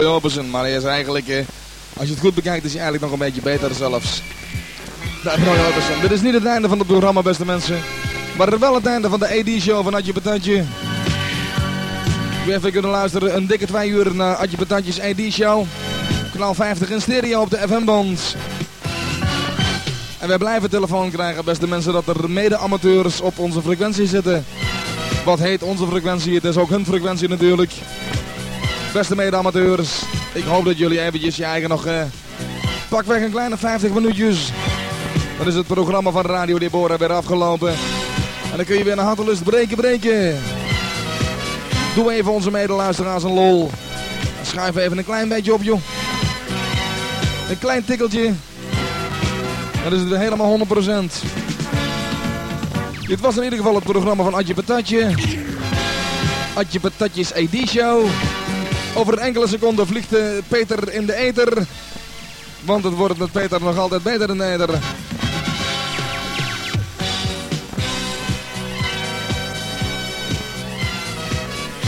Opensen, maar hij is eigenlijk, als je het goed bekijkt, is hij eigenlijk nog een beetje beter zelfs. Roy Opensen. Dit is niet het einde van het programma, beste mensen. Maar wel het einde van de AD-show van Adje Patatje. U even kunnen luisteren een dikke 2 uur naar Adje Patatjes AD-show. Kanaal 50 in stereo op de FM-band. En wij blijven telefoon krijgen, beste mensen, dat er mede-amateurs op onze frequentie zitten. Wat heet onze frequentie? Het is ook hun frequentie natuurlijk. Beste mede-amateurs, ik hoop dat jullie eventjes je eigen nog pakweg een kleine 50 minuutjes. Dan is het programma van Radio Deborah weer afgelopen. En dan kun je weer naar hartelust breken. Doe even onze medeluisteraars een lol. Schuif even een klein beetje op, joh. Een klein tikkeltje. Dan is het weer helemaal 100%. Dit was in ieder geval het programma van Adje Patatje. Adje Patatjes AD-show. Over een enkele seconde vliegt Peter in de ether. Want het wordt met Peter nog altijd beter in de ether.